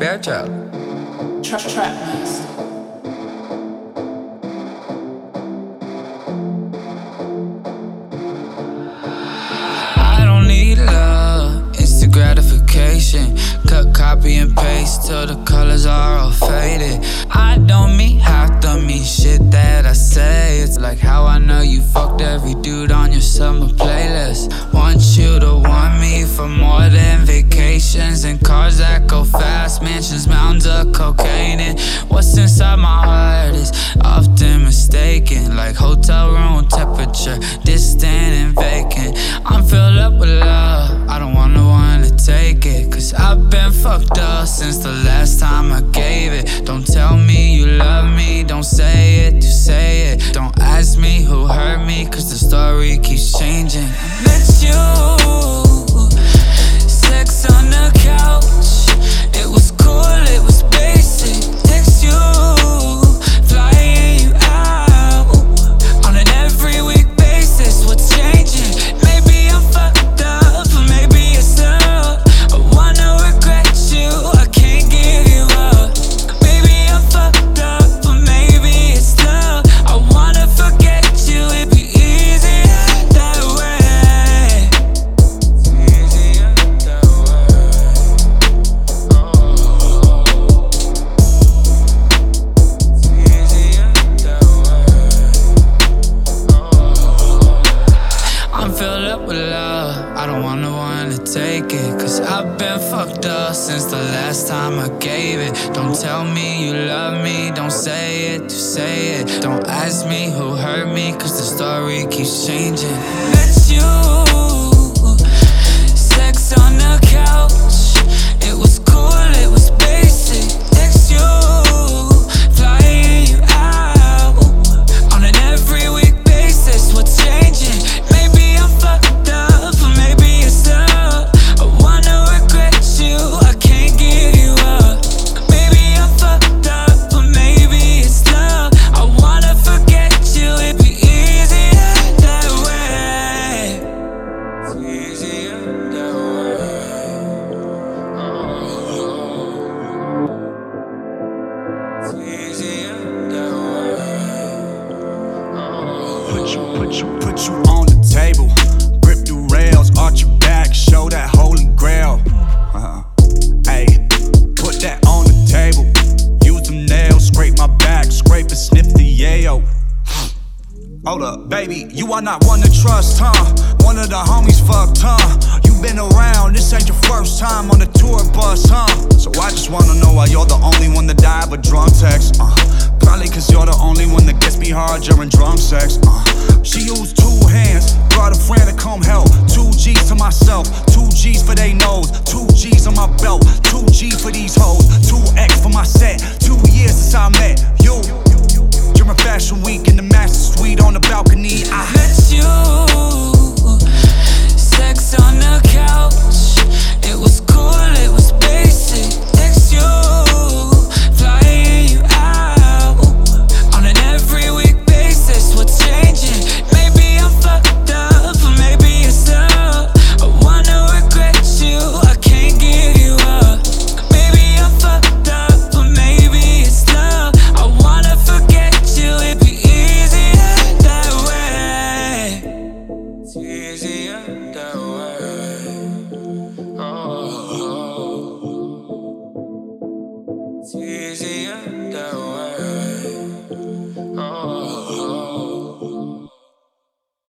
Fairchild. Trap Master. I don't need love, instant gratification. Cut, copy, and paste till the colors are all faded. I don't mean half the mean shit that I say. It's like how I know you fucked every dude on your summer playlist. Want you to want me for more than vacations and cars that go fast, mansions, mountains of cocaine. And what's inside my heart is often mistaken, like hotel room temperature, distant and vacant. I'm filled up with love, I don't want no one to take it, cause I've been fucked up since the last time I gave it. Don't tell me you love me, don't say it, you say it. Don't ask me who hurt me, cause the story keeps changing. I met you, sex on the couch. It was cool, it was basic. Text you, flying you out on an every week basis. What's changing? Maybe I'm fucked up, or maybe it's love. I wanna regret you, I can't give you up. Maybe I'm fucked up, or maybe it's love. I wanna forget you, it'd be easier that way. It's easier that way. Oh, it's easier that way. Oh, I'm filled up with love, I don't want no one to take it, cause I've been fucked up since the last time I gave it. Don't tell me you love me, don't say it, you say it. Don't ask me who hurt me, cause the story keeps changing. Met you, sex on the couch. It was cool, it was basic. Text you, flying you out on an every week basis. What's changing? Maybe I'm fucked up, or maybe it's love. I wanna regret you, I can't give you up. Maybe I'm fucked up, or maybe it's love. I wanna forget you, it'd be easier that way. It's easier that way. Oh, it's easier that way. Oh. Put you on the table. Grip the rails, arch your back, show that holy grail. Ayy, put that on the table. Use them nails, scrape my back, scrape and sniff the yayo. Hold up, baby, you are not one to trust, huh? One of the homies fucked, huh? You been around, this ain't your first time on the tour bus, huh? So I just wanna know why you're the only one to die of a drunk text, Probably cause you're the only one that gets me hard during drunk sex, She used 2 hands, brought a friend to come help. 2 G's to myself, 2 G's for they nose, 2 G's on my belt, 2 G's for these hoes, 2 X for my set. 2 years since I met you. During fashion week in the master suite on the balcony. I met you, sex on the couch. It was cool, it was basic. Text you, flying you out on an every week basis. What's changing? Maybe I'm fucked up, or maybe it's love. I wanna regret you, I can't give you up. Maybe I'm fucked up, or maybe it's love. I wanna forget you, it'd be easier that way. It's easier that way. Oh, it's easier that way.